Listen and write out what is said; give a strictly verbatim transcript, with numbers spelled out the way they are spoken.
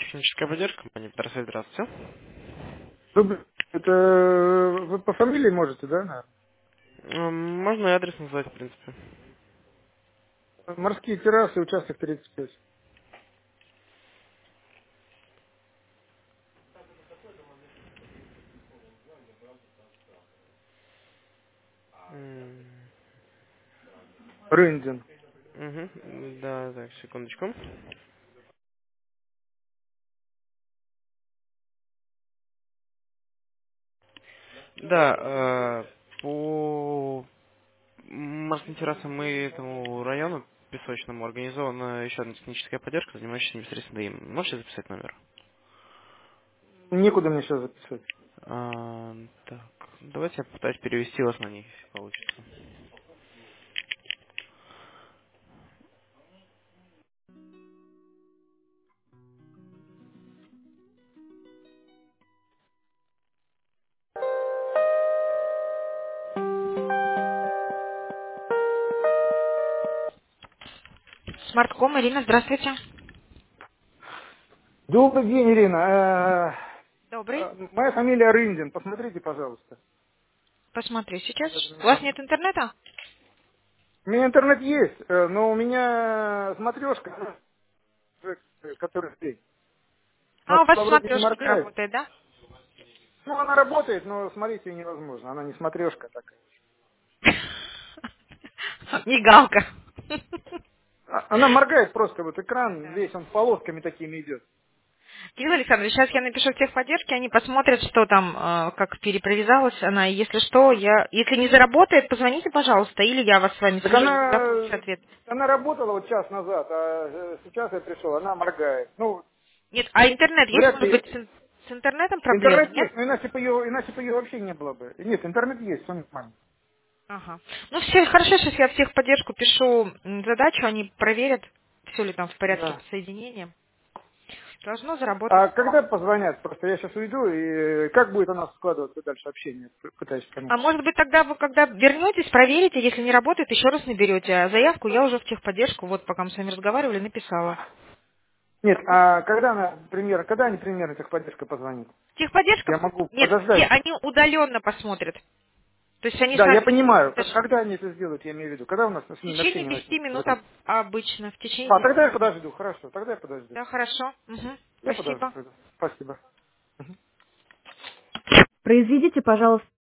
Техническая поддержка, компания Петросвет, здравствуйте. Добрый- Это э, вы по фамилии можете, да? наверное? М, Можно и адрес назвать, в принципе. Морские террасы, участок тридцать пять. М, Рындин. мгм, Да, так, секундочку. Да, э, по морским террасам мы этому району песочному организована еще одна техническая поддержка, занимающаяся непосредственно им. Можете записать номер? Некуда мне сейчас записать. А, так, давайте я попытаюсь перевести вас на них, если получится. Смартком, Ирина, здравствуйте. Добрый день, Ирина. Э, Добрый. э, Моя фамилия Рындин. Посмотрите, пожалуйста. Посмотрю сейчас. в У вас администрации. нет интернета? У меня интернет есть, э, но у меня смотрешка, э, которая здесь, А, у вас она вроде не смотрешка не моргает. работает, да? Ну, она работает, но смотреть ее невозможно. Она не смотрешка такая. Мигалка. А- Она моргает просто, вот экран весь, он полосками такими идет. Кирилл Александрович, сейчас я напишу в техподдержке, они посмотрят, что там, э, как перепровязалась она. И если что, я, если не заработает, позвоните, пожалуйста, или я вас с вами Так свяжу, когда она, получу ответ. она работала вот час назад, а э, сейчас я пришел, она моргает. Ну, Нет, а интернет есть, вряд может быть, ли. с, ин- с интернетом проблемы, Интернет нет? есть, но иначе бы ее, иначе бы ее вообще не было бы. Нет, интернет есть, все нормально. Ага. Ну, все хорошо, сейчас я в техподдержку пишу м, задачу, они проверят, все ли там в порядке Да. по соединениям. Должно заработать. А когда позвонят? Просто я сейчас уйду, и как будет у нас складываться дальше общение? П- Пытаюсь понять. А может быть, тогда вы, когда вернетесь, проверите, если не работает, еще раз наберете. А заявку я уже в техподдержку, вот пока мы с вами разговаривали, написала. Нет, а когда она примерно, когда они примерно техподдержка позвонит? Техподдержка? Я могу Нет, все подождать. они удаленно посмотрят. То есть они Да, я сами понимаю. К- даже в Когда они это сделают, я имею в виду. Когда у нас с ними течение общение десяти начнется в минут этом? об- обычно. В течение А, тогда десяти я минут. подожду, хорошо, тогда я подожду. Да, хорошо. Мгм. Я подожду Спасибо. тогда. Спасибо. Произведите, пожалуйста.